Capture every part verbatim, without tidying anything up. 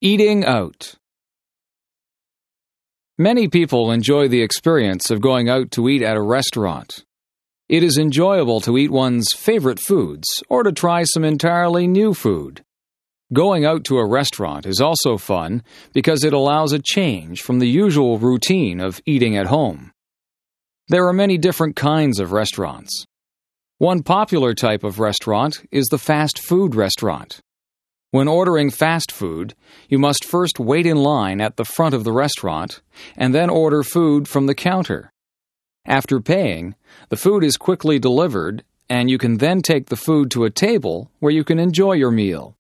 Eating out. Many people enjoy the experience of going out to eat at a restaurant. It is enjoyable to eat one's favorite foods or to try some entirely new food. Going out to a restaurant is also fun because it allows a change from the usual routine of eating at home. There are many different kinds of restaurants. One popular type of restaurant is the fast food restaurant. When ordering fast food, you must first wait in line at the front of the restaurant and then order food from the counter. After paying, the food is quickly delivered and you can then take the food to a table where you can enjoy your meal.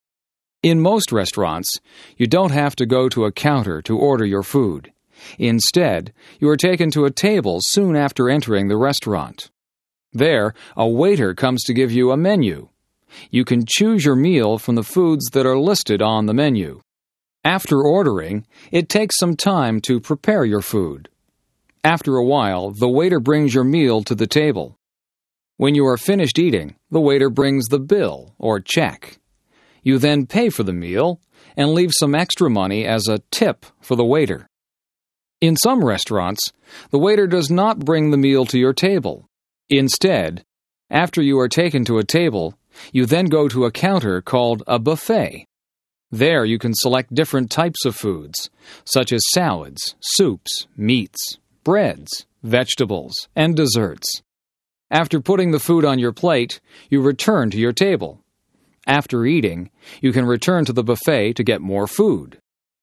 In most restaurants, you don't have to go to a counter to order your food. Instead, you are taken to a table soon after entering the restaurant. There, a waiter comes to give you a menu. You can choose your meal from the foods that are listed on the menu. After ordering, it takes some time to prepare your food. After a while, the waiter brings your meal to the table. When you are finished eating, the waiter brings the bill or check. You then pay for the meal and leave some extra money as a tip for the waiter. In some restaurants, the waiter does not bring the meal to your table. Instead, after you are taken to a table, you then go to a counter called a buffet. There you can select different types of foods, such as salads, soups, meats, breads, vegetables, and desserts. After putting the food on your plate, you return to your table. After eating, you can return to the buffet to get more food.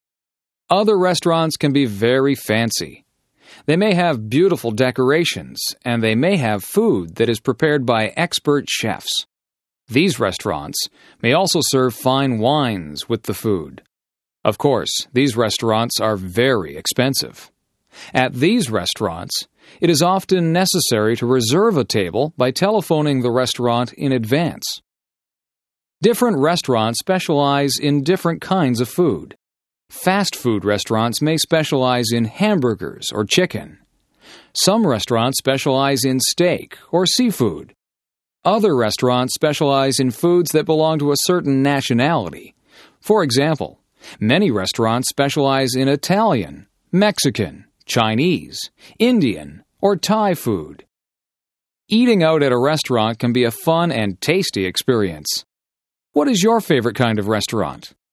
Other restaurants can be very fancy. They may have beautiful decorations, and they may have food that is prepared by expert chefs. These restaurants may also serve fine wines with the food. Of course, these restaurants are very expensive. At these restaurants, it is often necessary to reserve a table by telephoning the restaurant in advance. Different restaurants specialize in different kinds of food. Fast food restaurants may specialize in hamburgers or chicken. Some restaurants specialize in steak or seafood. Other restaurants specialize in foods that belong to a certain nationality. For example, many restaurants specialize in Italian, Mexican, Chinese, Indian, or Thai food. Eating out at a restaurant can be a fun and tasty experience. What is your favorite kind of restaurant?